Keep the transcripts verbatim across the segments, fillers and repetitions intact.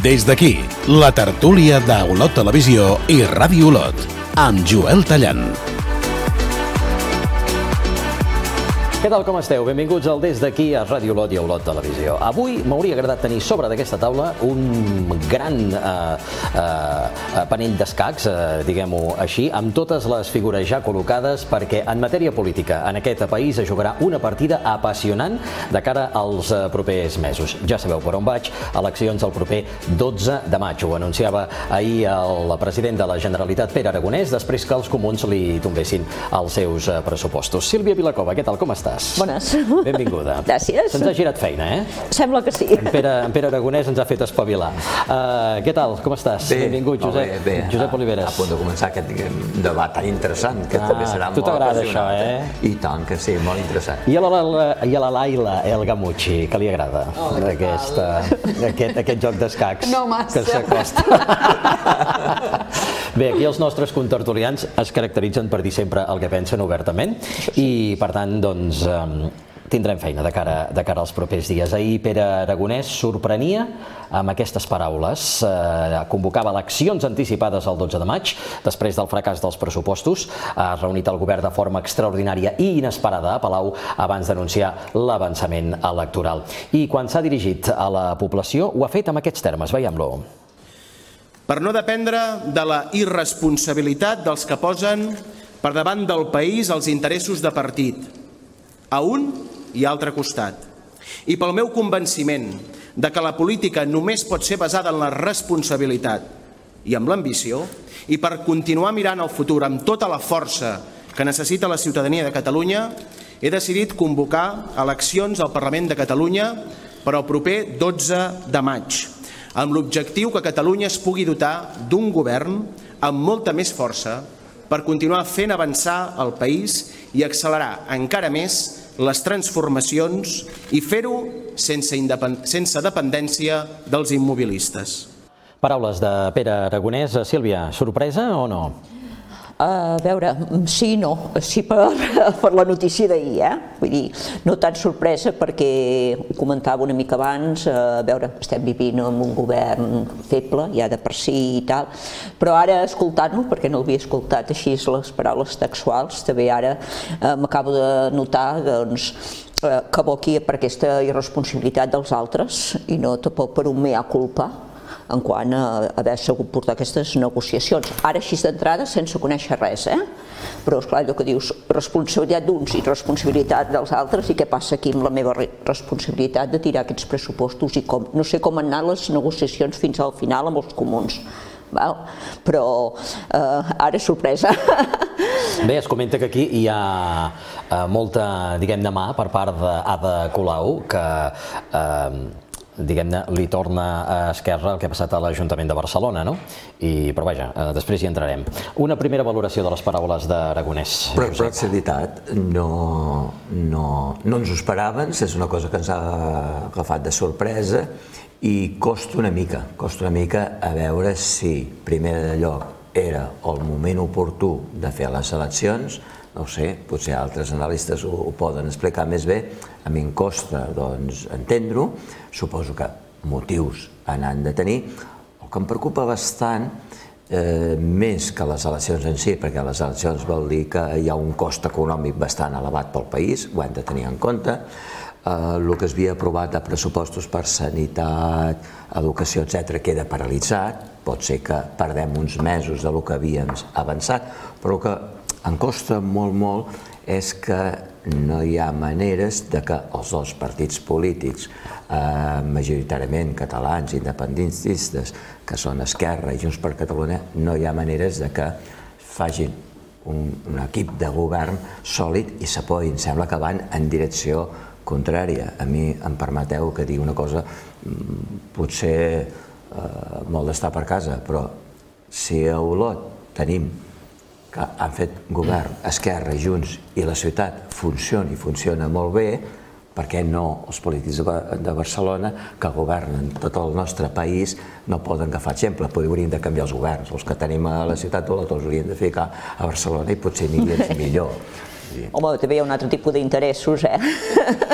Des d'aquí, la tertúlia d'Olot Televisió i Ràdio Olot, amb Joel Tallant. Què tal, com esteu? Benvinguts al Des d'aquí a Ràdio Olot i a Olot Televisió. Avui m'hauria agradat tenir sobre d'aquesta taula un gran eh, eh, panell d'escacs, eh, diguem-ho així, amb totes les figures ja col·locades, perquè en matèria política en aquest país es jugarà una partida apassionant de cara als eh, propers mesos. Ja sabeu per on vaig, eleccions el proper dotze de maig. Ho anunciava ahir el president de la Generalitat, Pere Aragonès, després que els comuns li tombessin els seus eh, pressupostos. Sílvia Vilacova, què tal, com estàs? Bones. Benvinguda. Gràcies. Se'ns ha girat feina, eh? Sembla que sí. En Pere, en Pere Aragonès ens ha fet espavilar. Uh, què tal? Com estàs? Bé, benvingut, Josep. Bé, bé. Josep Oliveres. A punt de començar aquest debat tan interessant, que ah, també serà molt apassionant. Això, eh? I tant que sí, molt interessant. I a la, la, i a la Laila El Gamucci, que li agrada oh, aquest, aquest, aquest joc d'escacs no massa. Que s'acosta. Bé, aquí els nostres contertulians es caracteritzen per dir sempre el que pensen obertament i, per tant, doncs, tindrem feina de cara, de cara als propers dies. Ahir Pere Aragonès sorprenia amb aquestes paraules. Eh, convocava eleccions anticipades el dotze de maig, després del fracàs dels pressupostos. Ha reunit el govern de forma extraordinària i inesperada a Palau abans d'anunciar l'avançament electoral. I quan s'ha dirigit a la població ho ha fet amb aquests termes. Veiem-lo. Per no dependre de la irresponsabilitat dels que posen per davant del país els interessos de partit, a un i altre costat. I pel meu convenciment de que la política només pot ser basada en la responsabilitat i amb l'ambició, i per continuar mirant al futur amb tota la força que necessita la ciutadania de Catalunya, he decidit convocar eleccions al Parlament de Catalunya per al proper dotze de maig, amb l'objectiu que Catalunya es pugui dotar d'un govern amb molta més força per continuar fent avançar el país i accelerar encara més les transformacions i fer-ho sense, sense dependència dels immobilistes. Paraules de Pere Aragonès. Sílvia, sorpresa o no? A veure, sí i no, sí per, per la notícia d'ahir, eh? Vull dir, no tan sorpresa perquè ho comentava una mica abans, a veure, estem vivint en un govern feble, ja de per si i tal, però ara escoltant-lo, perquè no l'havia escoltat així les paraules textuals, també ara eh, m'acabo de notar, doncs, eh, que aboqui per aquesta irresponsabilitat dels altres i no tampoc per un mea culpa en quant a haver sabut portar aquestes negociacions. Ara així d'entrada sense conèixer res, eh? Però esclar, allò que dius, responsabilitat d'uns i responsabilitat dels altres, i què passa aquí amb la meva responsabilitat de tirar aquests pressupostos i com, no sé com han anat les negociacions fins al final amb els comuns. Val? Però eh, ara sorpresa. Bé, es comenta que aquí hi ha eh, molta, diguem-ne, mà per part d'Ada Colau, que eh, diguem-ne, li torna a Esquerra el que ha passat a l'Ajuntament de Barcelona, no? I, però vaja, eh, després hi entrarem. Una primera valoració de les paraules d'Aragonès. Però, però en realitat, no, no, no ens ho esperàvem, és una cosa que ens ha agafat de sorpresa i costa una mica, costa una mica a veure si, primer de lloc, era el moment oportú de fer les eleccions. No ho sé, potser altres analistes ho, ho poden explicar més bé. A mi em costa, doncs, entendre-ho. Suposo que motius n'han de tenir. El que em preocupa bastant, eh, més que les eleccions en si, perquè les eleccions vol dir que hi ha un cost econòmic bastant elevat pel país, ho hem de tenir en compte. Eh, el que es havia aprovat de pressupostos per sanitat, educació, etcètera, queda paralitzat. Pot ser que perdem uns mesos de lo que havíem avançat, però que em costa molt, molt, és que no hi ha maneres de que els dos partits polítics, eh, majoritàriament catalans, independentistes, que són Esquerra i Junts per Catalunya, no hi ha maneres de que facin un, un equip de govern sòlid i s'apoyin. Sembla que van en direcció contrària. A mi em permeteu que digui una cosa, potser eh, molt d'estar per casa, però si a Olot tenim que han fet govern, Esquerra, Junts, i la ciutat funciona i funciona molt bé, per què no els polítics de Barcelona que governen tot el nostre país no poden agafar exemple? Potser hauríem de canviar els governs, els que tenim a la ciutat d'Olot els hauríem de ficar a Barcelona i potser anirien millor. Home, també hi ha un altre tipus d'interessos, eh?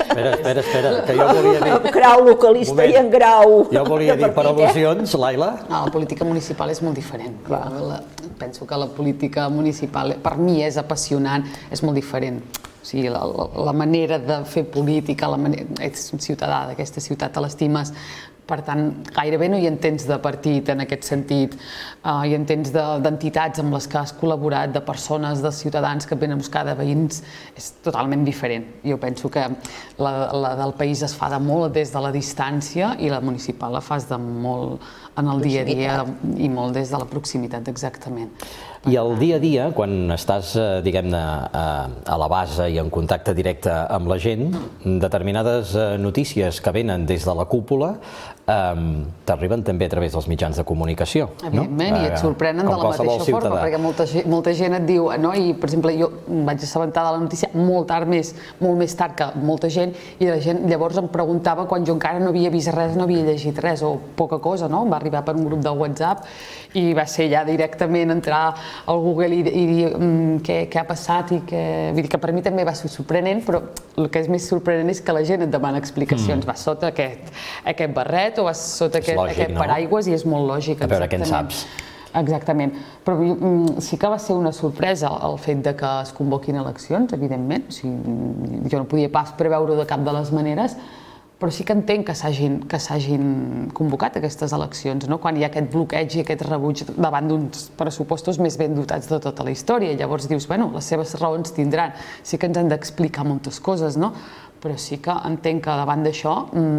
Espera, espera, espera, que jo volia dir... En grau localista i en grau... Jo volia dir per al·lusions, Laila. No, la política municipal és molt diferent. La, penso que la política municipal, per mi, és apassionant, és molt diferent. O sigui, la, la, la manera de fer política, la manera, ets un ciutadà d'aquesta ciutat, te l'estimes, per tant, gairebé no hi ha temps de partit en aquest sentit, uh, hi ha temps d'entitats amb les que has col·laborat, de persones, de ciutadans que venen a buscar, de veïns, és totalment diferent. Jo penso que la, la del país es fa de molt des de la distància i la municipal la fas de molt en el dia a dia i molt des de la proximitat, exactament. I el dia a dia, quan estàs, diguem-ne, a la base i en contacte directe amb la gent, determinades notícies que venen des de la cúpula t'arriben també a través dels mitjans de comunicació. Evidentment, i et sorprenen de la mateixa forma, perquè molta gent et diu, no? I, per exemple, jo em vaig assabentar de la notícia molt tard més, molt més tard que molta gent, i la gent llavors em preguntava quan jo encara no havia vist res, no havia llegit res, o poca cosa, no? Em va arribar per un grup del WhatsApp i va ser ja directament entrar al Google i dir què ha passat i que... Vull dir que per mi també va ser sorprenent, però el que és més sorprenent és que la gent et demana explicacions. Vas sota aquest barret o vas sota aquest paraigües i és molt lògic. A veure què en saps. Exactament. Però sí que va ser una sorpresa el fet de que es convoquin eleccions, evidentment. Jo no podia pas preveure de cap de les maneres, però sí que entenc que s'hagin convocat aquestes eleccions, quan hi ha aquest bloqueig i aquest rebuig davant d'uns pressupostos més ben dotats de tota la història. Llavors dius, bueno, les seves raons tindran, sí que ens han d'explicar moltes coses, no? Però sí que entenc que davant d'això,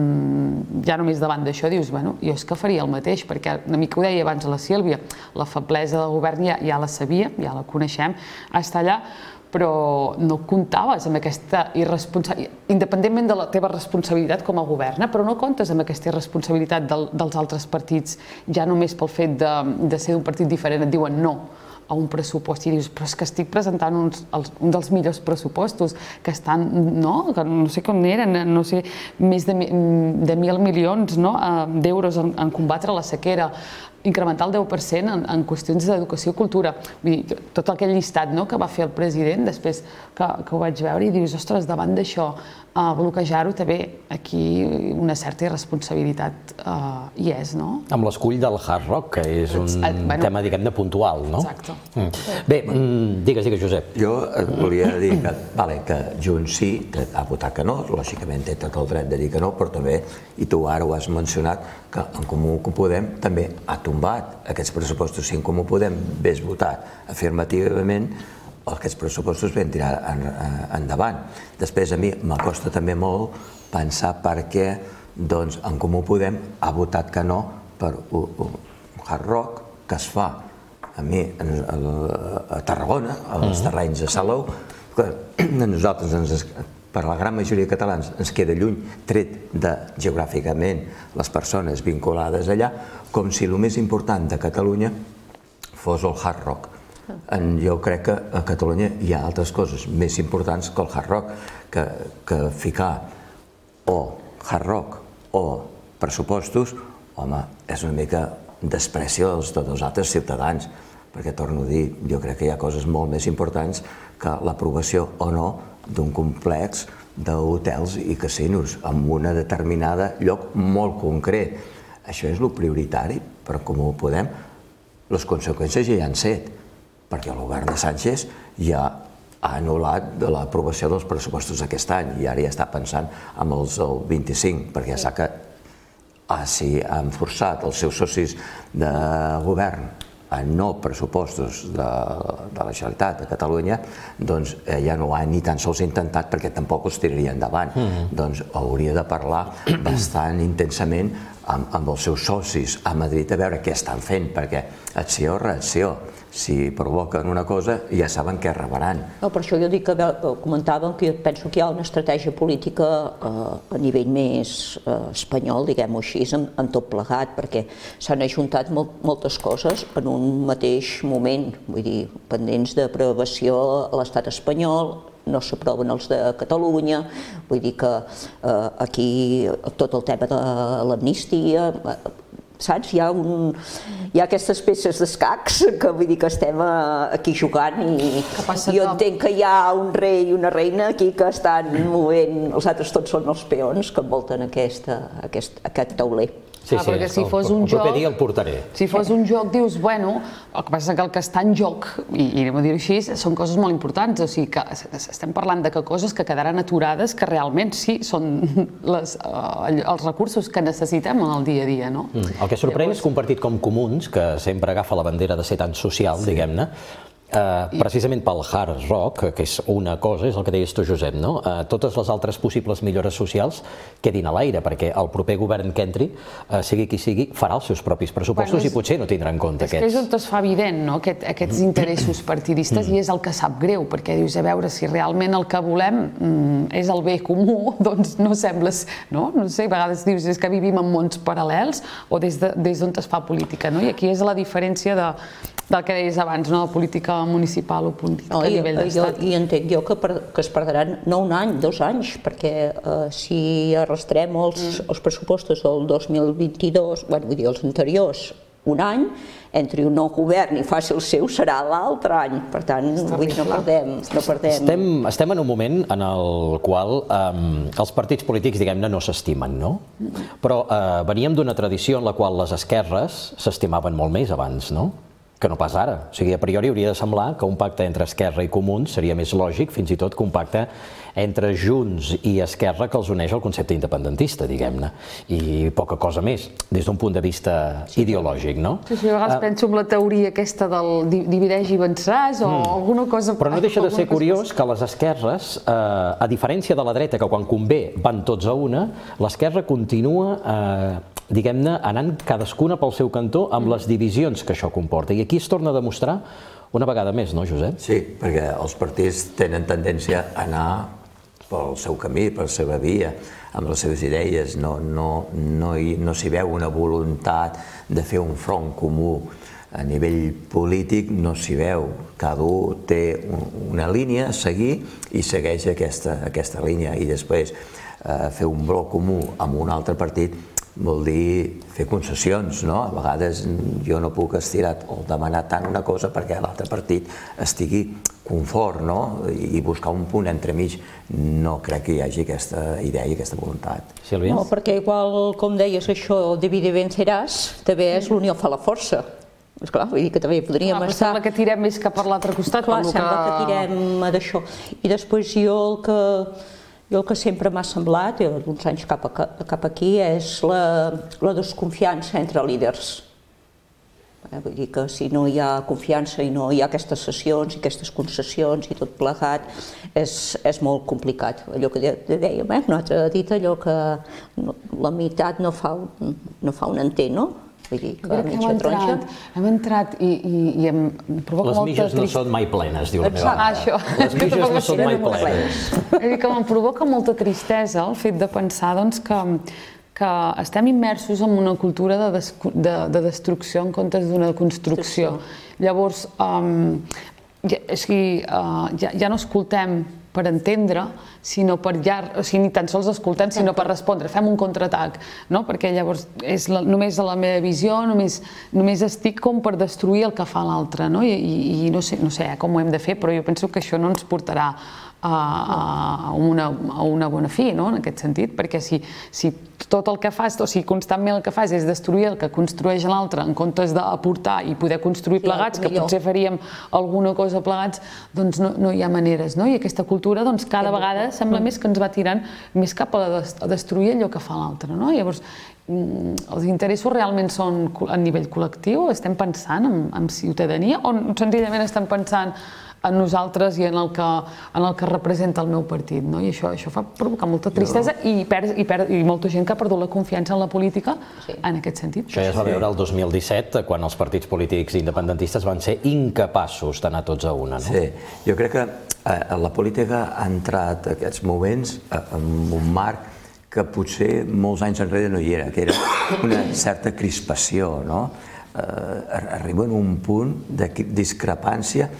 ja només davant d'això dius, bueno, jo és que faria el mateix, perquè una mica ho deia abans la Sílvia, la feblesa del govern ja la sabia, ja la coneixem, està allà, però no comptaves amb aquesta irresponsabilitat, independentment de la teva responsabilitat com a govern, però no comptes amb aquesta irresponsabilitat dels altres partits, ja només pel fet de ser d'un partit diferent, et diuen no a un pressupost i dius, però és que estic presentant un dels millors pressupostos que estan, no, no sé com eren, no sé, més de mil milions d'euros en combatre la sequera, incrementar el deu per cent en qüestions d'educació i cultura. Tot aquell llistat que va fer el president, després que ho vaig veure i dius, ostres, davant d'això, bloquejar-ho també aquí una certa irresponsabilitat hi és, no? Amb l'escull del Hard Rock, que és un tema, diguem-ne, puntual, no? Exacte. Bé, digues, digues, Josep. Jo et volia dir que Junts sí, que ha votat que no, lògicament té tot el dret de dir que no, però també, i tu ara ho has mencionat, que en Comú Podem també ha tombat aquests pressupostos. Si en Comú Podem hagués votat afirmativament, aquests pressupostos vam tirar endavant. Després a mi m'acosta també molt pensar per què en Comú Podem ha votat que no per un Hard Rock que es fa a mi a Tarragona, als terrenys de Salou, que a nosaltres, per la gran majoria de catalans, ens queda lluny, tret de geogràficament les persones vinculades allà, com si el més important de Catalunya fos el Hard Rock. Jo crec que a Catalunya hi ha altres coses més importants que el Hard Rock, que ficar o Hard Rock o pressupostos, home, és una mica desprecio de tots els altres ciutadans, perquè, torno a dir, jo crec que hi ha coses molt més importants que l'aprovació o no d'un complex d'hotels i casinos en un determinat lloc molt concret. Això és el prioritari, però com ho podem, les conseqüències ja hi han set, perquè el govern de Sánchez ja ha anul·lat l'aprovació dels pressupostos aquest any i ara ja està pensant en els del vint-i-cinc, perquè ja sap que si han forçat els seus socis de govern a no pressupostos de la Generalitat de Catalunya, doncs ja no ho ha ni tan sols intentat perquè tampoc els tiraria endavant. Doncs hauria de parlar bastant intensament amb els seus socis a Madrid a veure què estan fent, perquè acció o reacció. Si provoquen una cosa, ja saben què rebaran. Per això jo dic que comentàvem que penso que hi ha una estratègia política a nivell més espanyol, diguem-ho així, en tot plegat, perquè s'han ajuntat moltes coses en un mateix moment, vull dir, pendents d'aprovació a l'estat espanyol, no s'aproven els de Catalunya, vull dir que aquí tot el tema de l'amnistia, saps? Hi ha, un, hi ha aquestes peces d'escacs que vull dir que estem aquí jugant i jo entenc que hi ha un rei i una reina aquí que estan movent, els altres tots són els peons que envolten aquesta, aquest, aquest tauler. Sí, sí, perquè si fos un el proper dia el portaré. Si fos un joc, dius, bueno, el que passa és que el que està en joc, i anem a dir-ho així, són coses molt importants, o sigui que estem parlant de que coses que quedaran aturades que realment sí, són les, uh, els recursos que necessitem en el dia a dia, no? Mm. El que sorprèn és que un partit com Comuns, que sempre agafa la bandera de ser tan social, sí. diguem-ne, Uh, precisament pel hard rock, que és una cosa, és el que deies tu, Josep, no? Uh, totes les altres possibles millores socials quedin a l'aire, perquè el proper govern que entri, uh, sigui qui sigui, farà els seus propis pressupostos bueno, és, i potser no tindrà en compte és aquests. És que és on es fa evident, no?, Aquest, aquests interessos partidistes mm. i és el que sap greu, perquè dius, a veure, si realment el que volem mm, és el bé comú, doncs no sembles, no? No sé, a vegades dius, és que vivim en mons paral·lels o des d'on de, des es fa política, no? I aquí és la diferència de, del que deies abans, no?, de política municipal o política no, a nivell d'estat. I entenc jo que, per, que es perdran no un any, dos anys, perquè uh, si arrastrem els, mm. els pressupostos del dos mil vint-i-dos, bueno, vull dir, els anteriors, un any, entre un nou govern i faci el seu serà l'altre any. Per tant, vull dir, no perdem. No perdem. Estem, estem en un moment en el qual um, els partits polítics, diguem-ne, no s'estimen, no? Però uh, veníem d'una tradició en la qual les esquerres s'estimaven molt més abans, no? Que no pas ara. O sigui, a priori hauria de semblar que un pacte entre Esquerra i Comuns seria més lògic, fins i tot que un pacte entre Junts i Esquerra que els uneix al concepte independentista, diguem-ne, i poca cosa més, des d'un punt de vista sí. ideològic, no? Sí, sí, a vegades uh, penso en la teoria aquesta del divideix i venceràs o mm. alguna cosa... Però no deixa de ser curiós que les esquerres, eh, a diferència de la dreta, que quan convé van tots a una, l'esquerra continua... Eh, diguem-ne, anant cadascuna pel seu cantó amb les divisions que això comporta. I aquí es torna a demostrar una vegada més, no, Josep? Sí, perquè els partits tenen tendència a anar pel seu camí, per la seva via, amb les seves idees. No, no, no, hi, no s'hi veu una voluntat de fer un front comú. A nivell polític no s'hi veu. Cada un té una línia a seguir i segueix aquesta, aquesta línia. I després eh, fer un bloc comú amb un altre partit vol dir fer concessions, no? A vegades jo no puc estirar o demanar tant una cosa perquè l'altre partit estigui confort, no? I buscar un punt entremig. No crec que hi hagi aquesta idea i aquesta voluntat. Sílvia? No, perquè igual, com deies, això divide venceràs, també és l'unió fa la força. Esclar, vull dir que també podríem Clar, estar... Sembla que tirem més cap per l'altre costat. Clar, sembla que... que tirem d'això. I després jo el que... Jo el que sempre m'ha semblat, d'uns anys cap, a, cap aquí, és la, la desconfiança entre líders. Eh, vull dir que si no hi ha confiança i no hi ha aquestes sessions i aquestes concessions i tot plegat, és, és molt complicat. Allò que dèiem, eh? Un altre ha dit allò que no, la meitat no fa, no fa un enter, no? Vull dir que hem entrat, hem entrat i, i, i em provoca molta tristesa. Les mitges no són mai plenes, diu la meva mare. Això. Les mitges no són mai plenes. És dir, que em provoca molta tristesa el fet de pensar doncs, que, que estem immersos en una cultura de, des, de, de destrucció en comptes d'una construcció. Llavors, um, ja, és que, uh, ja, ja no escoltem per entendre, sinó per ja, o sigui, ni tan sols escoltem, sinó per respondre, fem un contraatac, no? Perquè llavors és la, només a la meva visió, només, només estic com per destruir el que fa l'altre, no? I, i, i no sé, no sé eh, com ho hem de fer, però jo penso que això no ens portarà a, a, una, a una bona fi, no? En aquest sentit, perquè si, si tot el que fas, o sigui, constantment el que fas és destruir el que construeix l'altre en comptes d'aportar i poder construir plegats, que potser faríem alguna cosa plegats, doncs no, no hi ha maneres, no? I aquesta cultura, doncs, cada vegada sembla més que ens va tirant més cap a destruir allò que fa l'altre, no? Llavors, els interessos realment són a nivell col·lectiu? Estem pensant en, en ciutadania o senzillament estem pensant en nosaltres i en el que, en el que representa el meu partit, no? I això, això fa provocar molta tristesa no. i, per, i, per, i molta gent que ha perdut la confiança en la política sí. en aquest sentit. Això ja es va veure el dos mil disset, quan els partits polítics independentistes van ser incapaços d'anar tots a una, no? Sí, jo crec que eh, la política ha entrat en aquests moments eh, en un marc que potser molts anys enrere no hi era, que era una certa crispació, no? Eh, arriba en un punt de discrepància.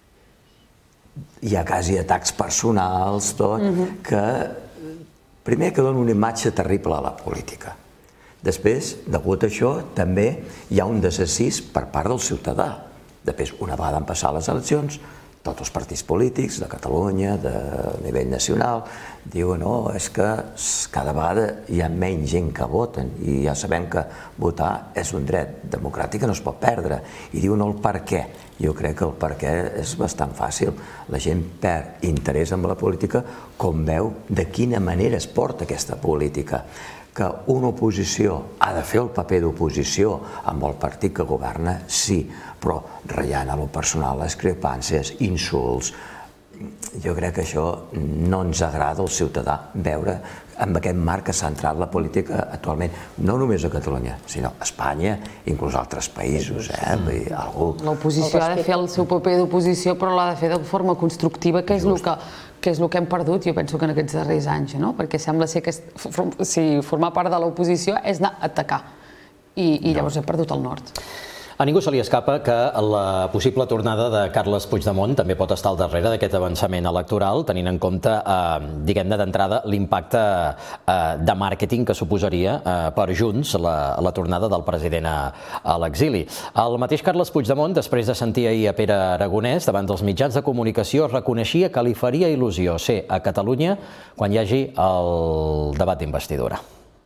Hi ha quasi atacs personals, tot, que primer que dona una imatge terrible a la política. Després, degut a això, també hi ha un desassís per part del ciutadà. Després, una vegada han passat les eleccions, tots els partits polítics de Catalunya, de nivell nacional, diuen no, és que cada vegada hi ha menys gent que voten i ja sabem que votar és un dret democràtic que no es pot perdre. I diuen el per què. Jo crec que el per què és bastant fàcil. La gent perd interès en la política com veu de quina manera es porta aquesta política. Que una oposició ha de fer el paper d'oposició amb el partit que governa, sí, però ratllant a lo personal, discrepàncies, insults. Jo crec que això no ens agrada al ciutadà veure amb aquest marc que s'ha entrat la política actualment, no només a Catalunya, sinó a Espanya, inclús a altres països. L'oposició ha de fer el seu paper d'oposició, però l'ha de fer de forma constructiva, que és el que que és el que hem perdut, jo penso que en aquests darrers anys, perquè sembla ser que formar part de l'oposició és anar a atacar i llavors hem perdut el nord. A ningú se li escapa que la possible tornada de Carles Puigdemont també pot estar al darrere d'aquest avançament electoral, tenint en compte, diguem-ne d'entrada, l'impacte de màrqueting que suposaria per Junts la tornada del president a l'exili. El mateix Carles Puigdemont, després de sentir ahir a Pere Aragonès, davant dels mitjans de comunicació, reconeixia que li faria il·lusió ser a Catalunya quan hi hagi el debat d'investidura.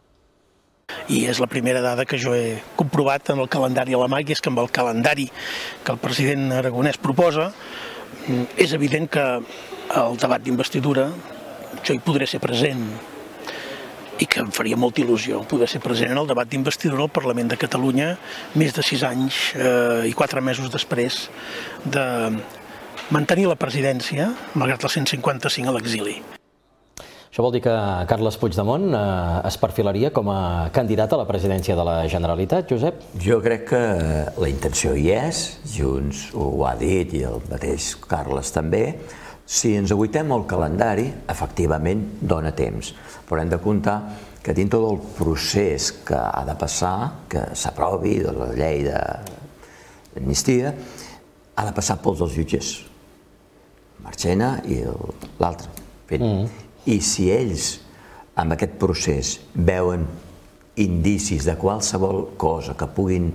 I és la primera dada que jo he comprovat en el calendari a la mà, i és que amb el calendari que el president Aragonès proposa, és evident que el debat d'investidura jo hi podré ser present i que em faria molta il·lusió poder ser present en el debat d'investidura al Parlament de Catalunya més de sis anys i quatre mesos després de mantenir la presidència, malgrat el cent cinquanta cinc a l'exili. Això vol dir que Carles Puigdemont es perfilaria com a candidat a la presidència de la Generalitat, Josep? Jo crec que la intenció hi és, Junts ho ha dit i el mateix Carles també. Si ens aguitem el calendari, efectivament dona temps, però hem de comptar que dintre del procés que ha de passar, que s'aprovi de la llei d'amnistia, ha de passar pels dos jutges, Marchena i l'altre. I si ells, amb aquest procés, veuen indicis de qualsevol cosa que puguin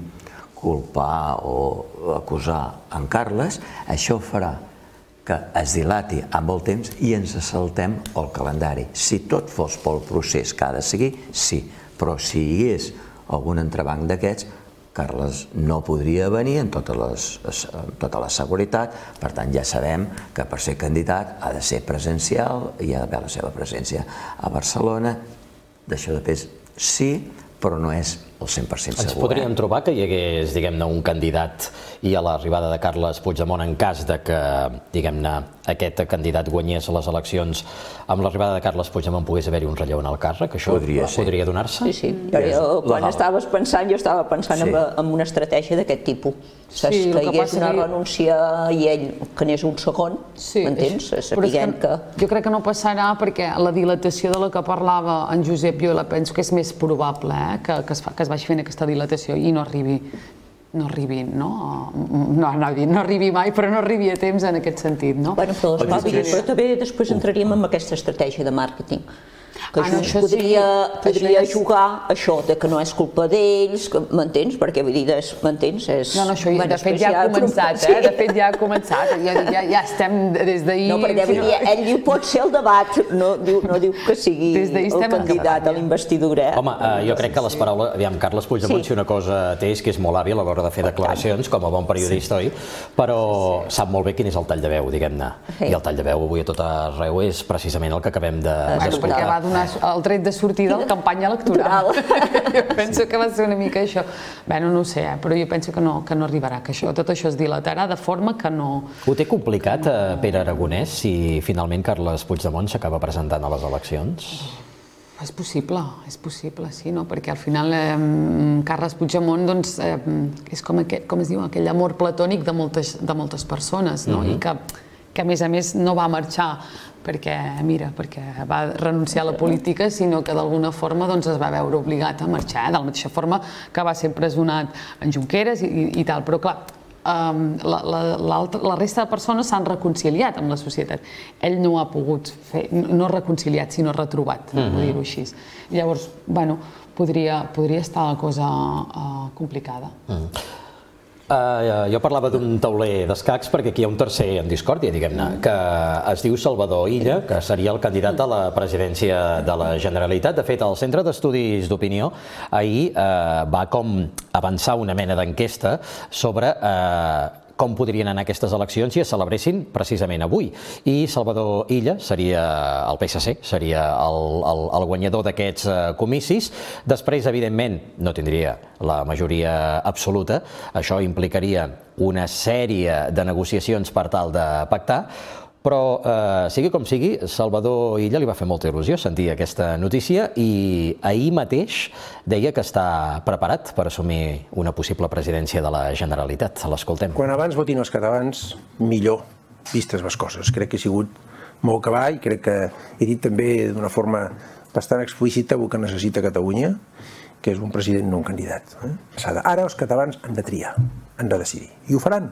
culpar o acusar en Carles, això farà que es dilati amb el temps i ens saltem el calendari. Si tot fos pel procés que ha de seguir, sí, però si hi hagués algun entrebanc d'aquests, Carles no podria venir amb tota la seguretat, per tant ja sabem que per ser candidat ha de ser presencial i ha d'haver la seva presència a Barcelona. D'això després sí, però no és el cent per cent segur. Ens podríem trobar que hi hagués, diguem-ne, un candidat i a l'arribada de Carles Puigdemont, en cas de que, diguem-ne, aquest candidat guanyés les eleccions, amb l'arribada de Carles Puigdemont pogués haver-hi un relleu en el càrrec? Això podria donar-se? Sí, sí. Quan estaves pensant, jo estava pensant en una estratègia d'aquest tipus. Que hi hagués una renúncia i ell que n'és un segon, m'entens? Jo crec que no passarà perquè la dilatació de la que parlava en Josep, jo la penso que és més probable que es vagi fent aquesta dilatació i no arribi, no arribi, no? No arribi mai, però no arribi a temps en aquest sentit, no? Però també després entraríem en aquesta estratègia de màrqueting. Que Junts podria jugar això, que no és culpa d'ells, m'entens? Perquè vull dir, m'entens? No, no, això de fet ja ha començat, eh? De fet ja ha començat, ja estem des d'ahir... No, perquè vull dir, ell diu pot ser el debat, no diu que sigui el candidat a la investidura. Home, jo crec que les paraules... Aviam, Carles Puigdemont, si una cosa té és que és molt hàbil a l'hora de fer declaracions, com a bon periodista, oi? Però sap molt bé quin és el tall de veu, diguem-ne. I el tall de veu avui a tot arreu és precisament el que acabem d'explicar. El tret de sortida de la campanya electoral. Jo penso que va ser una mica això. Bé, no ho sé, però jo penso que no arribarà, que tot això es dilatarà de forma que no... Ho té complicat Pere Aragonès si finalment Carles Puigdemont s'acaba presentant a les eleccions? És possible, és possible, sí, perquè al final Carles Puigdemont és com es diu, aquell amor platònic de moltes persones i que a més a més no va marxar perquè, mira, perquè va renunciar a la política, sinó que d'alguna forma es va veure obligat a marxar, de la mateixa forma que va ser empresonat en Junqueras i tal, però clar, la resta de persones s'han reconciliat amb la societat. Ell no ha pogut fer, no reconciliat, sinó retrobat, per dir-ho així. Llavors, bueno, podria, podria estar la cosa uh, complicada. Mm. Uh, jo parlava d'un tauler d'escacs perquè aquí hi ha un tercer en discòrdia, diguem-ne, que es diu Salvador Illa, que seria el candidat a la presidència de la Generalitat. De fet, el Centre d'Estudis d'Opinió ahir uh, va com avançar una mena d'enquesta sobre uh, com podrien anar aquestes eleccions si es celebressin precisament avui. I Salvador Illa seria el P S C, seria el, el, el guanyador d'aquests comicis. Després, evidentment, no tindria la majoria absoluta. Això implicaria una sèrie de negociacions per tal de pactar, però, eh, sigui com sigui, Salvador Illa li va fer molta il·lusió sentir aquesta notícia i ahir mateix deia que està preparat per assumir una possible presidència de la Generalitat. L'escoltem. Quan abans votin els catalans, millor, vistes les coses. Crec que he sigut molt cavall, crec que he dit també d'una forma bastant explícita el que necessita Catalunya, que és un president no un candidat. Ara els catalans han de triar, han de decidir, i ho faran.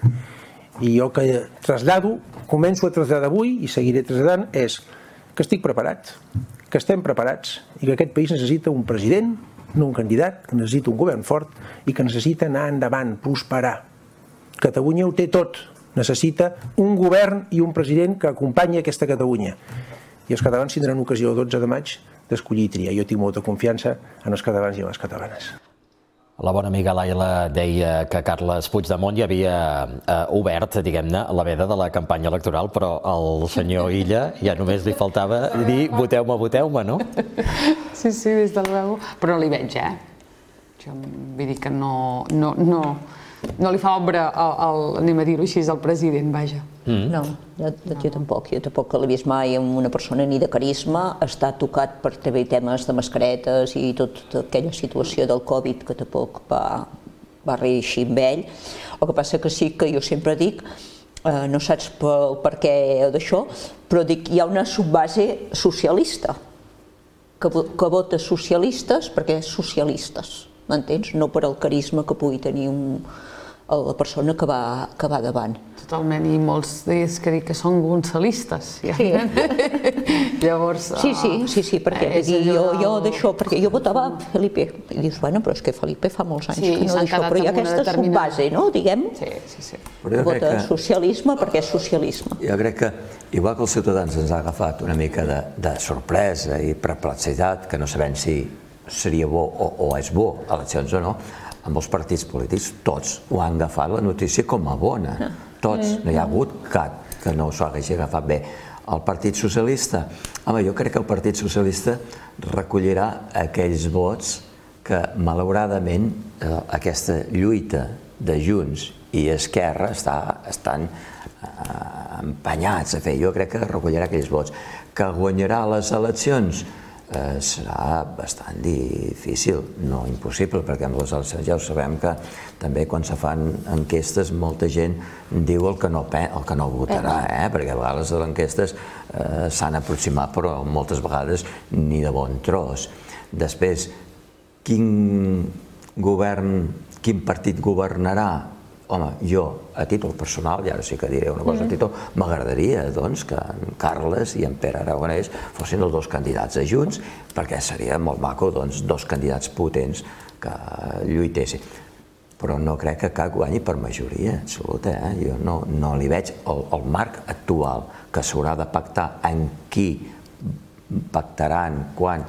I jo que trasllado, començo a traslladar avui i seguiré traslladant, és que estic preparat, que estem preparats i que aquest país necessita un president, no un candidat, que necessita un govern fort i que necessita anar endavant, prosperar. Catalunya ho té tot, necessita un govern i un president que acompanyi aquesta Catalunya. I els catalans tindran ocasió el dotze de maig d'escollir i triar. Jo tinc molta confiança en els catalans i en les catalanes. La bona amiga Laila deia que Carles Puigdemont ja havia eh, obert, diguem-ne, la veda de la campanya electoral, però al senyor Illa ja només li faltava dir voteu-me, voteu-me, no? Sí, sí, des del veu. Però no li veig, eh? Jo vull dir que no, no, no, no li fa ombra, el, el, anem a dir-ho així, al president, vaja. Mm. No, jo, jo tampoc. Jo tampoc l'he vist mai amb una persona ni de carisma. Està tocat per també temes de mascaretes i tota aquella situació del Covid que tampoc va, va reeixir amb ell. El que passa que sí que jo sempre dic, eh, no saps pel per què d'això, però dic, hi ha una subbase socialista, que, que vota socialistes perquè és socialistes, m'entens? No per el carisma que pugui tenir un, la persona que va, que va davant. Totalment, i molts d'ells que dic que són gonçalistes. Ja. Sí. Llavors... Sí, sí, sí, sí, perquè eh, dir, jo, jo d'això, perquè jo votava Felipe, i dius, bueno, però és que Felipe fa molts anys sí, que no d'això, però hi ha aquesta determinada subbase, no?, diguem, sí, sí, sí. vota que... socialisme perquè és socialisme. Jo crec que, igual que els ciutadans ens ha agafat una mica de, de sorpresa i perplexitat, que no sabem si seria bo o, o és bo, eleccions o no, amb els partits polítics, tots ho han agafat la notícia com a bona. Tots, no hi ha hagut cap que no s'ho hagi agafat bé. El Partit Socialista, home, jo crec que el Partit Socialista recollirà aquells vots que, malauradament, eh, aquesta lluita de Junts i Esquerra està, estan eh, empenyats a fer. Jo crec que recollirà aquells vots. Que guanyarà les eleccions eh, serà bastant difícil, no impossible, perquè amb les eleccions ja ho sabem que també quan se fan enquestes molta gent diu el que no, el que no votarà, eh? Perquè a vegades les enquestes eh, s'han aproximat, però moltes vegades ni de bon tros. Després, quin govern, quin partit governarà? Home, jo, a títol personal, i ara sí que diré una cosa a títol, m'agradaria doncs, que en Carles i en Pere Aragonès fossin els dos candidats a Junts, perquè seria molt maco, doncs, dos candidats potents que lluitessin. Però no crec que cap guanyi per majoria absoluta, eh? Jo no, no li veig el, el marc actual que s'haurà de pactar en qui pactaran, quan,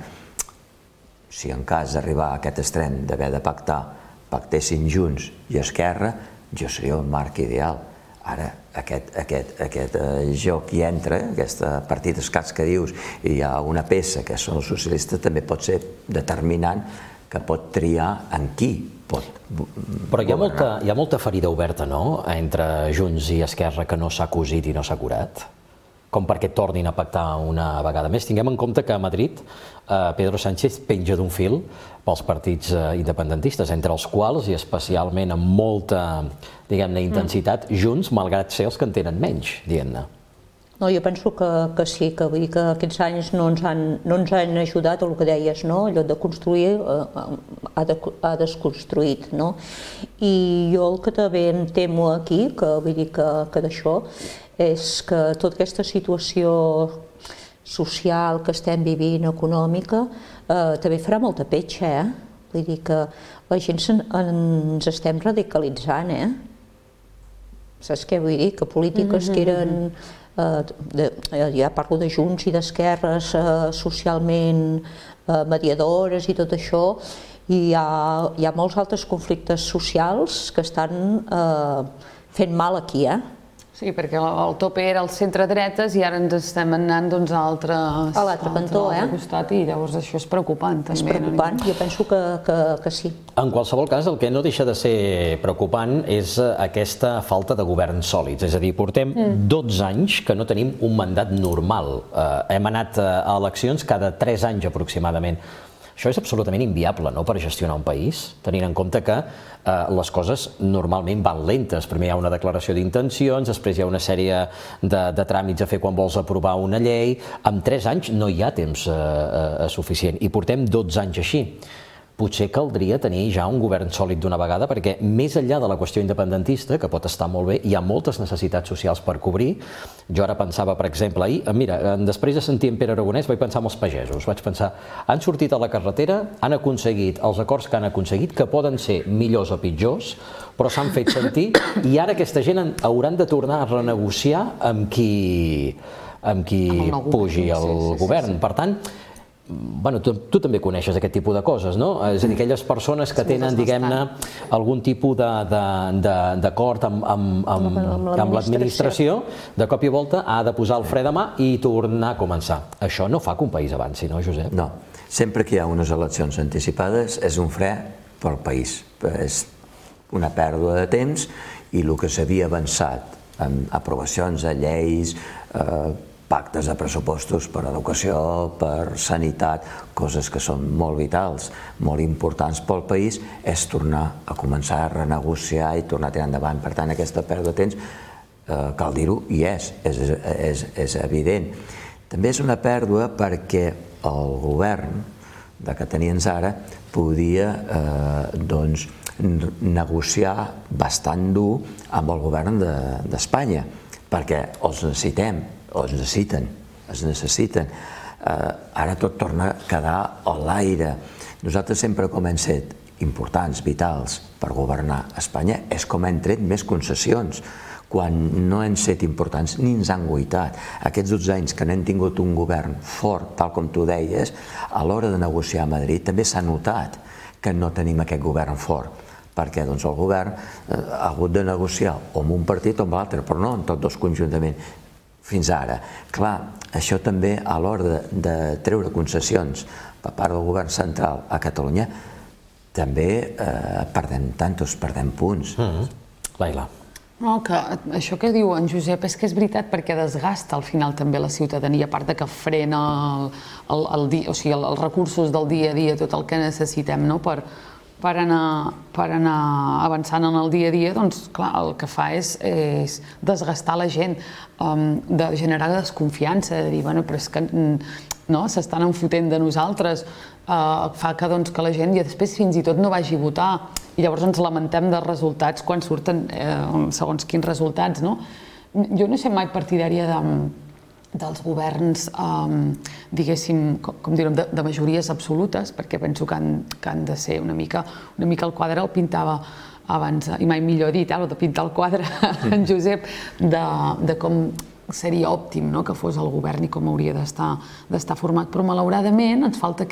si en cas d'arribar a aquest extrem d'haver de pactar, pactessin Junts i Esquerra, jo seria el marc ideal. Ara, aquest, aquest, aquest eh, joc hi entra, aquest partit d'escacs que dius, i hi ha una peça que són els socialistes, també pot ser determinant, que pot triar en qui pot governar. Però hi ha molta, hi ha molta ferida oberta, no?, entre Junts i Esquerra que no s'ha cosit i no s'ha curat, com perquè tornin a pactar una vegada més. Tinguem en compte que a Madrid eh, Pedro Sánchez penja d'un fil pels partits eh, independentistes, entre els quals, i especialment amb molta, diguem-ne, intensitat, mm. Junts, malgrat ser els que en tenen menys, dient-ne. No, jo penso que, que sí, que vull dir que aquests anys no ens han, no ens han ajudat, el que deies, no? Allò de construir eh, ha, de, ha desconstruït, no? I jo el que també em temo aquí, que vull dir que, que d'això, és que tota aquesta situació social que estem vivint, econòmica, també farà molta petja, eh? Vull dir que la gent ens estem radicalitzant, eh? Saps què vull dir? Que polítiques que eren, ja parlo de Junts i d'esquerres, socialment mediadores i tot això, i hi ha molts altres conflictes socials que estan fent mal aquí, eh? Sí, perquè el tope era el centre-dretes i ara ens estem anant a altres... A l'altre cantó, eh? I llavors això és preocupant, també. És preocupant, jo penso que sí. En qualsevol cas, el que no deixa de ser preocupant és aquesta falta de governs sòlids. És a dir, portem dotze anys que no tenim un mandat normal. Hem anat a eleccions cada tres anys aproximadament. Això és absolutament inviable, no?, per gestionar un país, tenint en compte que les coses normalment van lentes. Primer hi ha una declaració d'intencions, després hi ha una sèrie de tràmits a fer quan vols aprovar una llei. En tres anys no hi ha temps suficient i portem dotze anys així. Potser caldria tenir ja un govern sòlid d'una vegada, perquè més enllà de la qüestió independentista, que pot estar molt bé, hi ha moltes necessitats socials per cobrir. Jo ara pensava, per exemple, ahir, mira, després de sentir en Pere Aragonès vaig pensar en els pagesos, vaig pensar, han sortit a la carretera, han aconseguit els acords que han aconseguit, que poden ser millors o pitjors, però s'han fet sentir, i ara aquesta gent hauran de tornar a renegociar amb qui pugi el govern. Per tant, Bueno, tu també coneixes aquest tipus de coses, no? És a dir, aquelles persones que tenen, diguem-ne, algun tipus d'acord amb l'administració, de cop i volta ha de posar el fre de mà i tornar a començar. Això no fa que un país avanci, no, Josep? No. Sempre que hi ha unes eleccions anticipades és un fre pel país. És una pèrdua de temps i el que s'havia avançat en aprovacions de lleis, pactes de pressupostos per educació, per sanitat, coses que són molt vitals, molt importants pel país, és tornar a començar a renegociar i tornar a tirar endavant. Per tant, aquesta pèrdua de temps, cal dir-ho, i és, és evident. També és una pèrdua perquè el govern que teníem ara podia negociar bastant dur amb el govern d'Espanya, perquè els necessitem, o es necessiten, es necessiten. Ara tot torna a quedar a l'aire. Nosaltres sempre com hem set importants, vitals, per governar Espanya, és com hem tret més concessions. Quan no hem set importants ni ens han guaitat. Aquests dotze anys que no hem tingut un govern fort, tal com tu deies, a l'hora de negociar a Madrid també s'ha notat que no tenim aquest govern fort, perquè el govern ha hagut de negociar o amb un partit o amb l'altre, però no en tots dos conjuntament. Fins ara. Clar, això també a l'hora de treure concessions per part del govern central a Catalunya també perdem tantos, perdem punts. Laila. No, que això que diu en Josep és que és veritat perquè desgasta al final també la ciutadania, a part de que frena els recursos del dia a dia, tot el que necessitem per per anar avançant en el dia a dia, doncs clar, el que fa és desgastar la gent, de generar desconfiança, de dir, bueno, però és que s'estan enfotent de nosaltres, fa que la gent i després fins i tot no vagi a votar i llavors ens lamentem dels resultats quan surten segons quins resultats, no? Jo no sé mai partidària dels governs, diguéssim, com dir-ho, de majories absolutes, perquè penso que han de ser una mica, una mica el quadre el pintava abans, i mai millor dit, el de pintar el quadre en Josep, de com seria òptim que fos el govern i com hauria d'estar format, però malauradament ens falta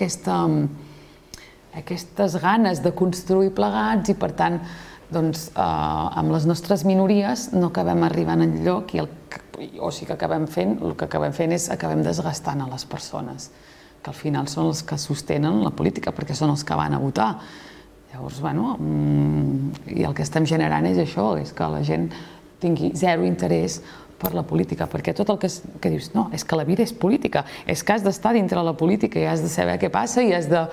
aquestes ganes de construir plegats i per tant amb les nostres minories no acabem arribant enlloc o sigui que acabem fent, el que acabem fent és acabem desgastant a les persones, que al final són els que sostenen la política, perquè són els que van a votar. Llavors, bueno, i el que estem generant és això, és que la gent tingui zero interès per la política, perquè tot el que dius, no, és que la vida és política, és que has d'estar dintre la política i has de saber què passa i has de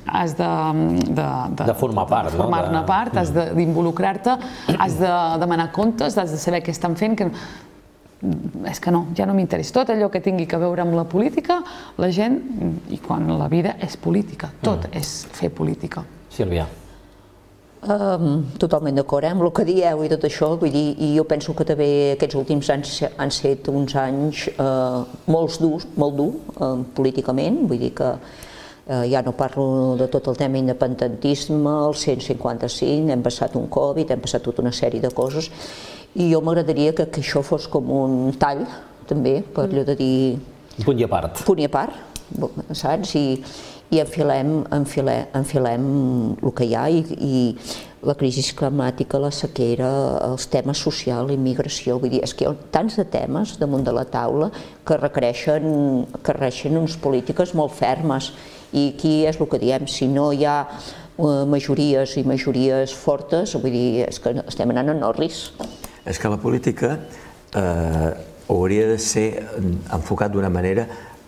de formar part, formar-ne part, has d'involucrar-te, has de demanar comptes, has de saber què estan fent, que és que no, ja no m'interessa. Tot allò que tingui que veure amb la política, la gent, i quan la vida és política, tot és fer política. Sílvia. Um, totalment d'acord eh, amb el que dieu i tot això, vull dir, i jo penso que també aquests últims anys han estat uns anys uh, molt durs, molt dur uh, políticament, vull dir que uh, ja no parlo de tot el tema independentisme, el cent cinquanta-cinc, hem passat un Covid, hem passat tota una sèrie de coses, i jo m'agradaria que, que això fos com un tall, també, per allò de dir... Un punt i a part. Punt i a part, saps? I, i enfilem, enfilem, enfilem el que hi ha i, i la crisi climàtica, la sequera, els temes social, la immigració, vull dir, és que hi ha tants de temes damunt de la taula que requereixen, que requereixen unes polítiques molt fermes i aquí és el que diem, si no hi ha majories i majories fortes, vull dir, és que estem anant a Norris. És que la política eh, hauria de ser enfocat d'una manera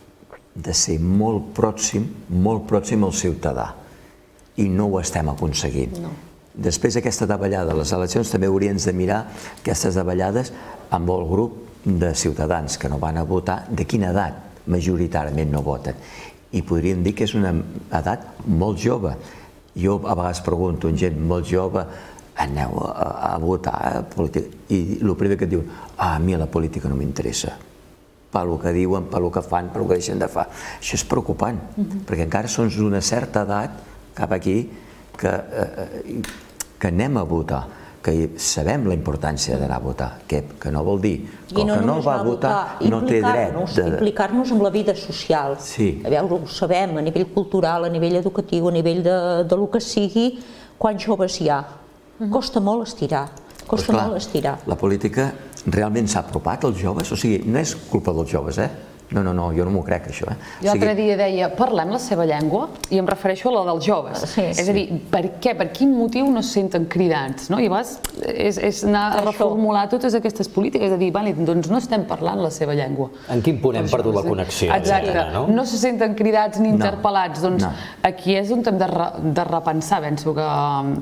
de ser molt pròxim, molt pròxim al ciutadà, i no ho estem aconseguint. No. Després d'aquesta davallada, les eleccions també haurien de mirar aquestes davallades amb el grup de ciutadans que no van a votar, de quina edat majoritàriament no voten. I podríem dir que és una edat molt jove. Jo a vegades pregunto a gent molt jove, aneu a, a votar a política, i el primer que et diuen, ah, a mi la política no m'interessa. Pel que diuen, pel que fan, pel que deixen de fer. Això és preocupant, uh-huh. perquè encara som d'una certa edat, cap aquí, que, eh, que anem a votar, que sabem la importància d'anar a votar, que, que no vol dir que el no que no va a votar, votar no té dret de... Implicar-nos en la vida social. Sí. A veure, ho sabem, a nivell cultural, a nivell educatiu, a nivell de, de lo que sigui, quants joves hi ha. Uh-huh. Costa molt estirar, costa pues clar, molt estirar. La política realment s'ha apropat als joves? O sigui, no és culpa dels joves, eh? No, no, no, jo no m'ho crec, això. Eh? Jo l'altre dia deia, parlem la seva llengua, i em refereixo a la dels joves. Sí, és a dir, per què, per quin motiu no se senten cridats? No? I llavors és, és anar a reformular totes aquestes polítiques, és a dir, vale, doncs no estem parlant la seva llengua. En quin punt hem perdut la connexió? Exacte, no? No se senten cridats ni interpel·lats, doncs no. Aquí és on hem de, re, de repensar, penso que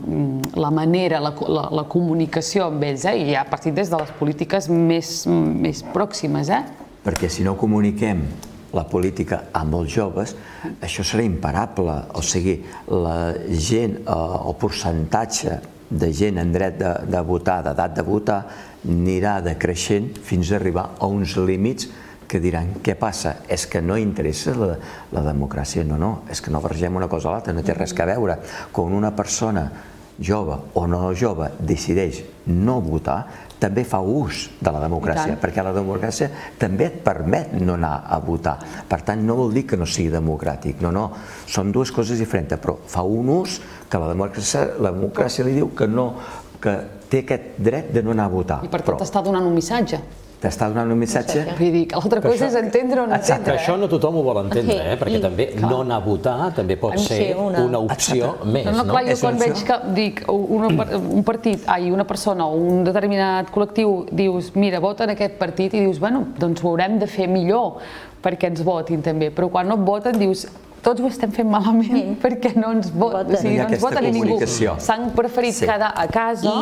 la manera, la, la, la comunicació amb ells, eh? I ja a partir des de les polítiques més, més pròximes, eh? Perquè si no comuniquem la política amb els joves, això serà imparable. O sigui, la gent, el percentatge de gent en dret de, de votar, d'edat de votar, anirà decreixent fins a arribar a uns límits que diran, què passa? És que no interessa la, la democràcia? No, no, és que no barregem una cosa a l'altra, no té res a veure. Quan una persona jove o no jove decideix no votar, també fa ús de la democràcia, perquè la democràcia també et permet no anar a votar. Per tant, no vol dir que no sigui democràtic, no, no, són dues coses diferents, però fa un ús que la democràcia, la democràcia li diu que no, que té aquest dret de no anar a votar. I per tant t'està donant un missatge. T'està donant un missatge? Vull dir que l'altra cosa és entendre o no entendre. Que això no tothom ho vol entendre, eh? Perquè també no anar a votar també pot ser una opció més. No, clar, jo quan veig que dic un partit, ai, una persona o un determinat col·lectiu dius, mira, vota en aquest partit, i dius, bueno, doncs ho haurem de fer millor perquè ens votin també, però quan no et voten dius, tots ho estem fent malament perquè no ens voten, o sigui, no ens voten ni ningú. S'han preferit quedar a casa,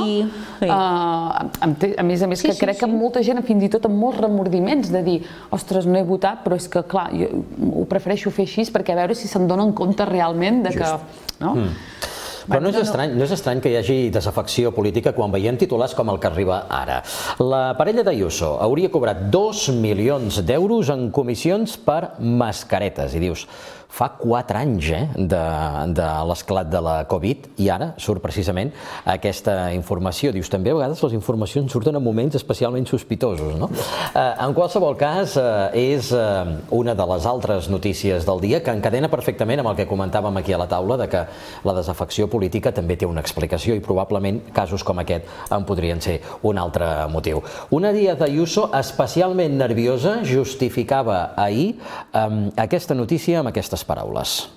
a més a més que crec que molta gent, fins i tot amb molts remordiments de dir, ostres, no he votat, però és que clar, jo ho prefereixo fer així perquè a veure si se'n donen compte realment de que... Però no és, estrany, no és estrany que hi hagi desafecció política quan veiem titulars com el que arriba ara. La parella d'Ayuso hauria cobrat dos milions d'euros en comissions per mascaretes. I dius, fa quatre anys eh, de, de l'esclat de la Covid i ara surt precisament aquesta informació. Dius, també a vegades les informacions surten en moments especialment sospitosos, no? Eh, en qualsevol cas, eh, és eh, una de les altres notícies del dia que encadena perfectament amb el que comentàvem aquí a la taula, de que la desafecció política també té una explicació i probablement casos com aquest en podrien ser un altre motiu. Una Díaz Ayuso especialment nerviosa justificava ahir eh, aquesta notícia amb aquestes paraules.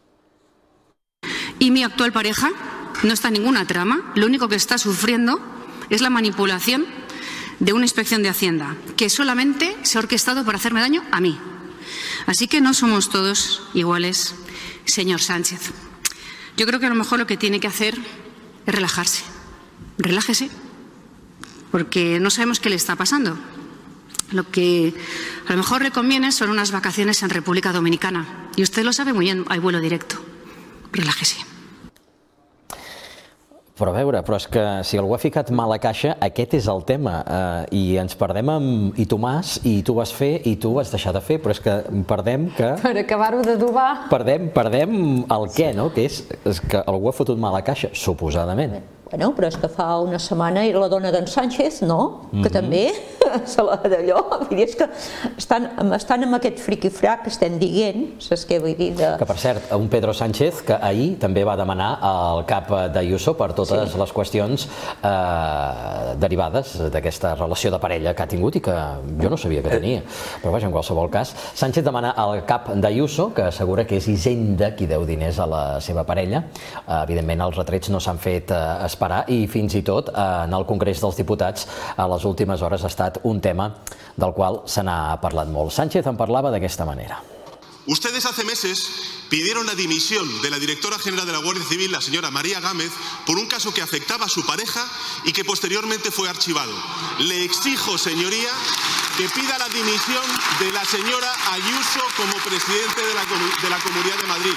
Y mi actual pareja no está en ninguna trama, lo único que está sufriendo es la manipulación de una inspección de Hacienda, que solamente se ha orquestado para hacerme daño a mí. Así que no somos todos iguales, señor Sánchez. Yo creo que a lo mejor lo que tiene que hacer es relajarse. Relájese, porque no sabemos qué le está pasando. Lo que a lo mejor le conviene son unas vacaciones en República Dominicana. Y usted lo sabe muy bien, hay vuelo directo. Relájese. Però a veure, però és que si algú ha ficat mal a caixa, aquest és el tema. Eh, I ens perdem amb i Tomàs, i tu vas fer, i tu vas deixar de fer, però és que perdem que... Per acabar-ho d'adobar... Perdem, perdem el què, no? Que és, és que algú ha fotut mal a caixa, suposadament. Bueno, però és que fa una setmana era la dona d'en Sánchez, no? Que també se l'ha d'allò. Vull dir, és que estan, estan amb aquest friqui-frac que estem dient, saps què vull dir? De... Que, per cert, un Pedro Sánchez que ahir també va demanar el cap d'Ayuso per totes sí. les qüestions eh, derivades d'aquesta relació de parella que ha tingut i que jo no sabia que tenia. Però vaja, en qualsevol cas, Sánchez demana el cap d'Ayuso, que assegura que és Hisenda qui deu diners a la seva parella. Eh, evidentment, els retrets no s'han fet eh, esperar i fins i tot eh, en el Congrés dels Diputats a les últimes hores ha estat un tema del qual se n'ha parlat molt. Sánchez en parlava d'aquesta manera. Ustedes hace meses pidieron la dimisión de la directora general de la Guardia Civil, la señora María Gámez, por un caso que afectaba a su pareja y que posteriormente fue archivado. Le exijo, señoría, que pida la dimisión de la señora Ayuso como presidente de la, de la Comunidad de Madrid.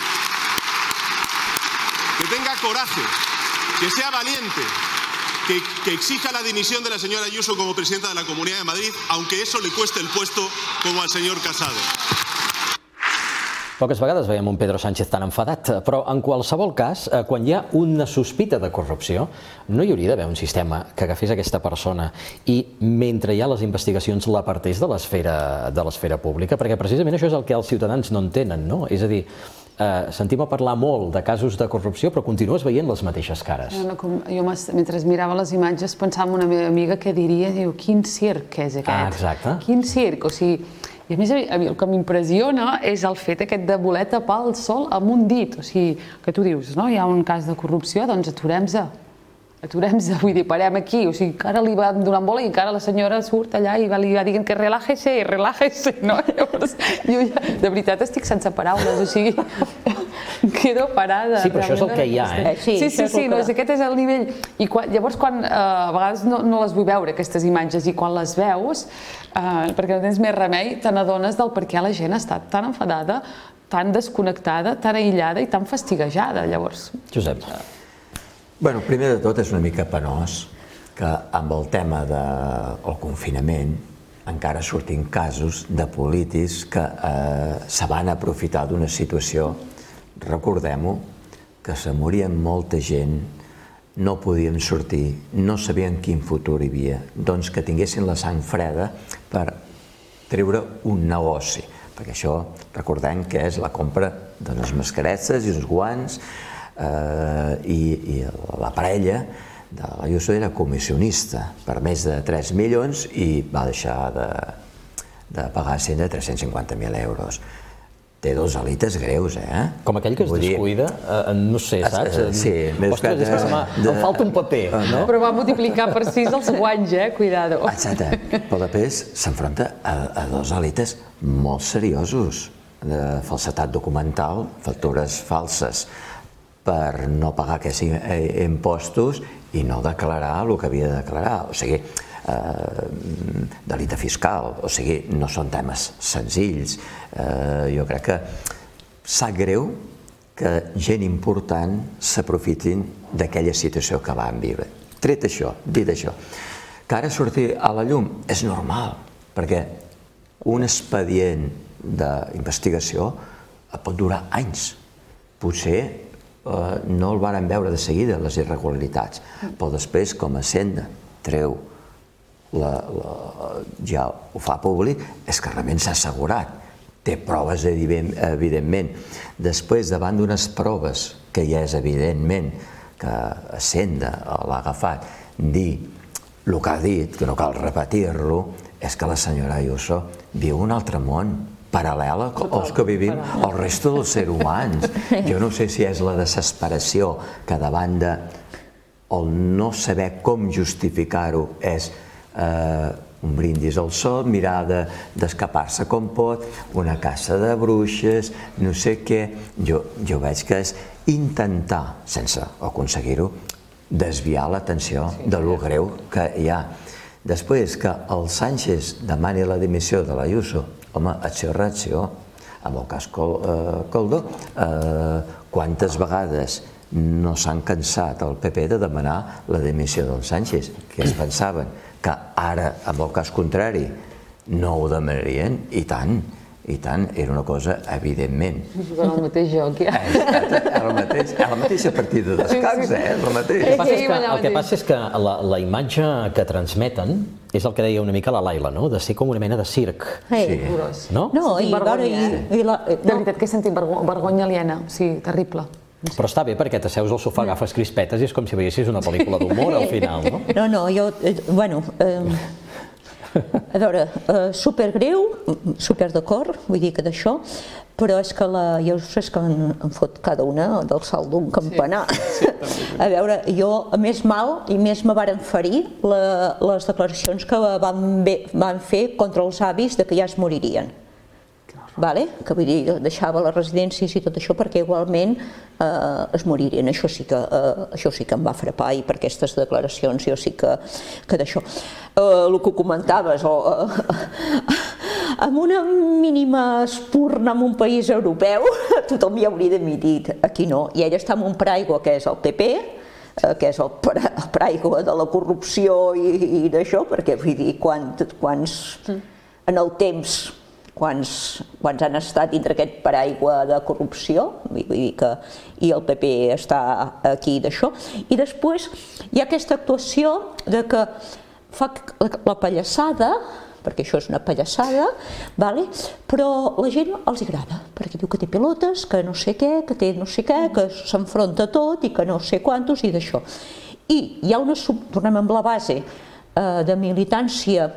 Que tenga coraje, que sea valiente, que, que exija la dimisión de la señora Ayuso como presidenta de la Comunidad de Madrid, aunque eso le cueste el puesto como al señor Casado. Poques vegades veiem un Pedro Sánchez tan enfadat, però en qualsevol cas, quan hi ha una sospita de corrupció, no hi hauria d'haver un sistema que agafés aquesta persona i, mentre hi ha les investigacions, l'apartés de l'esfera de l'esfera pública, perquè precisament això és el que els ciutadans no entenen, no? És a dir, eh, sentim a parlar molt de casos de corrupció, però continues veient les mateixes cares. No, no, com, jo mentre mirava les imatges pensava en una meva amiga que diria, diu, quin circ és aquest? Ah, exacte. Quin circ, o sigui... I a més, a mi el que m'impressiona és el fet aquest de voler tapar el sol amb un dit. O sigui, que tu dius, no, hi ha un cas de corrupció, doncs aturem-se. Aturem-se, vull dir, parem aquí. O sigui, encara li va donant bola i encara la senyora surt allà i li va dient que relájese, relájese, no? Llavors, jo ja, de veritat estic sense paraules, o sigui, quedo parada. Sí, però això és el que hi ha, eh? Sí, sí, sí, sí no, aquest és el nivell. I quan, llavors, quan, eh, a vegades no, no les vull veure, aquestes imatges, i quan les veus, eh, perquè no tens més remei, te n'adones del per què la gent ha estat tan enfadada, tan desconnectada, tan aïllada i tan fastiguejada, llavors. Josep. Bueno, primer de tot és una mica penós que amb el tema del confinament encara sortin casos de polítics que eh, se van aprofitar d'una situació. Recordem-ho, que se morien molta gent, no podíem sortir, no sabien quin futur hi havia, doncs que tinguessin la sang freda per treure un negoci, perquè això recordem que és la compra de les mascaretes i els guants, eh, i, i la parella de l'Ayuso era comissionista per més de tres milions i va deixar de, de pagar cent de tres-cents cinquanta mil euros. Té dos alites greus, eh? Com aquell que es descuida, no sé, saps? Sí. Ostres, és que em falta un paper, no? Però va multiplicar per sis els guanys, eh? Cuidado. Exacte. Però després s'enfronta a dos alites molt seriosos de falsetat documental, factures falses per no pagar aquests impostos i no declarar el que havia de declarar. O sigui, delicte fiscal, o sigui, no són temes senzills. Jo crec que sap greu que gent important s'aprofitin d'aquella situació que van viure. Tret això, dit això, que ara sortir a la llum és normal, perquè un expedient d'investigació pot durar anys. Potser no el varen veure de seguida, les irregularitats, però després, com a Hisenda treu, ja ho fa públic, és que realment s'ha assegurat. Té proves, evidentment. Després, davant d'unes proves, que ja és evidentment que Hisenda l'ha agafat, dir el que ha dit, que no cal repetir-lo, és que la senyora Ayuso viu un altre món, paral·lel als que vivim el resto dels éssers humans. Jo no sé si és la desesperació que davant de el no saber com justificar-ho és un brindis al sol, mirar d'escapar-se com pot, una caça de bruixes, no sé què. Jo veig que és intentar, sense aconseguir-ho, desviar l'atenció de lo greu que hi ha. Després que el Sánchez demani la dimissió de l'Ayuso, home, acció-reacció, amb el cas Coldo, quantes vegades no s'han cansat el P P de demanar la dimissió del Sánchez, que es pensaven que ara, amb el cas contrari, no ho demanarien, i tant, i tant, era una cosa, evidentment. Jugant al mateix joc, ja. La mateixa partida d'escacs, eh? El mateix. El que passa és que la imatge que transmeten és el que deia una mica la Laila, no? De ser com una mena de circ. Sí. No? No, i veure... De veritat que he sentit vergonya aliena, sí, terrible. Però està bé perquè t'asseus al sofà, agafes crispetes i és com si veiessis una pel·lícula d'humor al final, no? No, no, jo, bueno, a veure, supergreu, super d'acord, vull dir que d'això, però és que jo és que em fot cada una del salt d'un campanar. A veure, jo més mal i més me varen ferir les declaracions que van fer contra els avis de que ja es moririen. Que vull dir, deixava les residències i tot això perquè igualment es moririen. Això sí que em va frapar i per aquestes declaracions jo sí que d'això. El que comentaves, amb una mínima espurna en un país europeu tothom hi hauria d'emitit, aquí no. I ell està en un paraigua que és el P P, que és el paraigua de la corrupció i d'això, perquè vull dir, quants en el temps quants han estat dintre aquest paraigua de corrupció, vull dir que i el P P està aquí d'això, i després hi ha aquesta actuació de que fa la pallassada, perquè això és una pallassada, però la gent els agrada, perquè diu que té pilotes, que no sé què, que té no sé què, que s'enfronta tot i que no sé quantos i d'això. I hi ha una, tornem amb la base de militància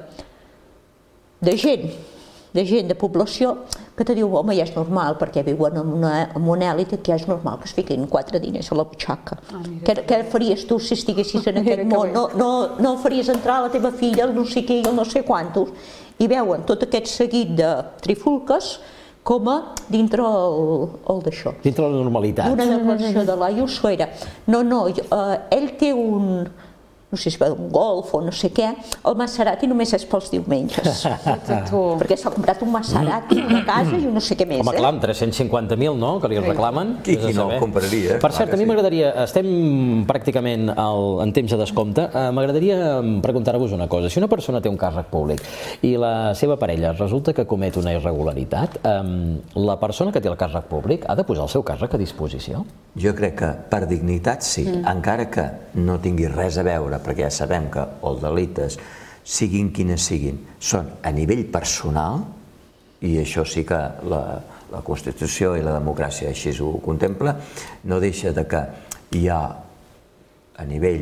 de gent, de gent, de població, que te diu, home, ja és normal, perquè viuen en una èlit que ja és normal que es fiquin quatre diners a la butxaca. Què faries tu si estiguessis en aquest món? No faries entrar la teva filla, el no sé què i el no sé quantos. I veuen tot aquest seguit de trifulques com a dintre el d'això. Dintre la normalitat. Una declaració de l'Ayuso era, no, no, ell té un... no sé si va d'un golf o no sé què, el Maserati només és pels diumenges. Perquè s'ha comprat un Maserati, una casa i un no sé què més. Home, clar, amb tres-cents cinquanta mil, no?, que li reclamen. Qui no el compraria? Per cert, a mi m'agradaria, estem pràcticament en temps de descompte, m'agradaria preguntar-vos una cosa. Si una persona té un càrrec públic i la seva parella resulta que comet una irregularitat, la persona que té el càrrec públic ha de posar el seu càrrec a disposició? Jo crec que per dignitat sí, encara que no tingui res a veure, perquè ja sabem que els delictes, siguin quines siguin, són a nivell personal, i això sí que la Constitució i la democràcia així ho contempla, no deixa de que hi ha a nivell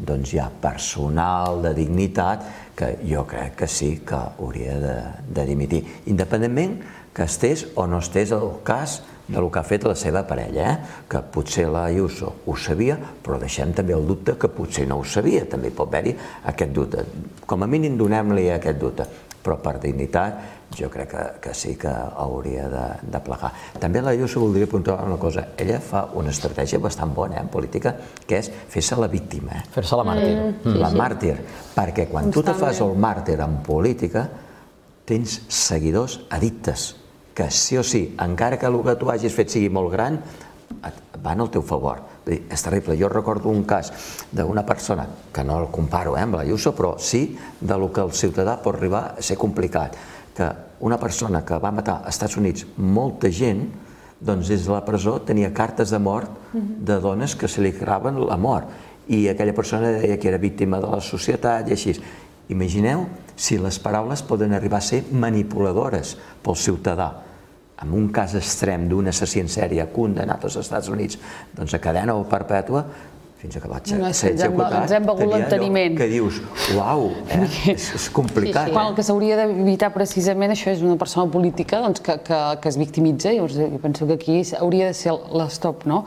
personal, de dignitat, que jo crec que sí que hauria de dimitir, independentment que estés o no estés el cas del que ha fet la seva parella, que potser la Ayuso ho sabia, però deixem també el dubte que potser no ho sabia, també pot haver-hi aquest dubte. Com a mínim donem-li aquest dubte, però per dignitat jo crec que sí que hauria de plegar. També la Ayuso voldria apuntar una cosa, ella fa una estratègia bastant bona en política, que és fer-se la víctima. Fer-se la màrtir. La màrtir, perquè quan tu te fas el màrtir en política, tens seguidors addictes, que sí o sí, encara que el que tu hagis fet sigui molt gran, van al teu favor. És terrible. Jo recordo un cas d'una persona, que no el comparo amb l'Ayuso, però sí del que el ciutadà pot arribar a ser complicat, que una persona que va matar als Estats Units molta gent, doncs des de la presó tenia cartes de mort de dones que se li creaven la mort. I aquella persona deia que era víctima de la societat i així. Imagineu si les paraules poden arribar a ser manipuladores pel ciutadà. En un cas extrem d'un assassí en sèrie condemnat als Estats Units a cadena perpètua, fins que vaig ser executat, ens hem begut l'enteniment. Que dius, uau, és complicat. Quan el que s'hauria d'evitar precisament això és una persona política que es victimitza, i penso que aquí hauria de ser l'estop, no?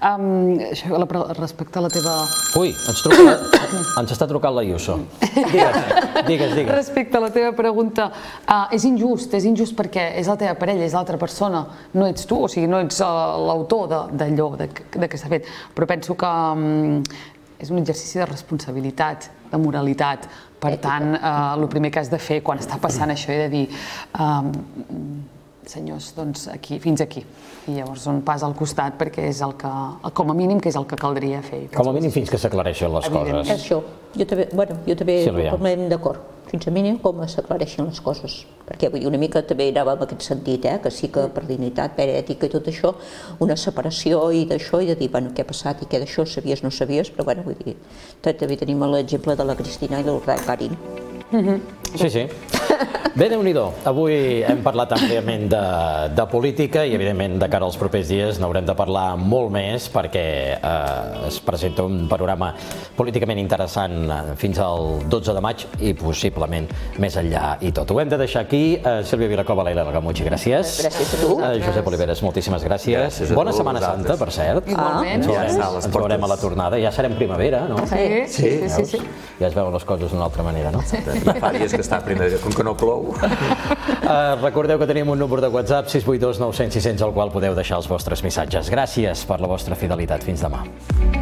Respecte a la teva... Ui, ens està trucant l'Ayuso. Digues, digues, digues. Respecte a la teva pregunta, és injust, és injust perquè és la teva parella, és l'altra persona, no ets tu, o sigui, no ets l'autor d'allò que s'ha fet, però penso que és un exercici de responsabilitat, de moralitat. Per tant, el primer que has de fer quan està passant això és de dir senyors, doncs aquí, fins aquí. I llavors un pas al costat perquè és el que, com a mínim, que és el que caldria fer. Com a mínim fins que s'aclareixen les coses. Això, jo també, bueno, jo també Sílvia. totalment d'acord, fins a mínim com s'aclareixen les coses. Perquè vull dir, una mica també anava en aquest sentit, eh, que sí que per dignitat, per ètica i tot això, una separació i d'això, i de dir, bueno, què ha passat i què d'això, sabies, no sabies, però bueno, vull dir, també tenim l'exemple de la Cristina i del Karin. Sí, sí. Bé, Déu-n'hi-do. Avui hem parlat àmpliament de, de política i, evidentment, de cara als propers dies n'haurem de parlar molt més perquè eh, es presenta un panorama políticament interessant fins al dotze de maig i possiblement més enllà i tot. Ho hem de deixar aquí. Eh, Sílvia Vilacova, Laila Ragamucci, gràcies. Gràcies a tu. Eh, Josep Oliveres, moltíssimes gràcies. Gràcies a Bona tu, Setmana vosaltres. Santa, per cert. Igualment. Ens Ja veurem, està a les ens veurem a la portes. tornada. Ja serem primavera, no? Sí, sí, sí, sí. Ja es veuen les coses d'una altra manera, no? I fa dies que està a primavera, com que no plou. Uh, recordeu que tenim un número de WhatsApp sis vuit dos nou cents sis cents al qual podeu deixar els vostres missatges. Gràcies per la vostra fidelitat. Fins demà.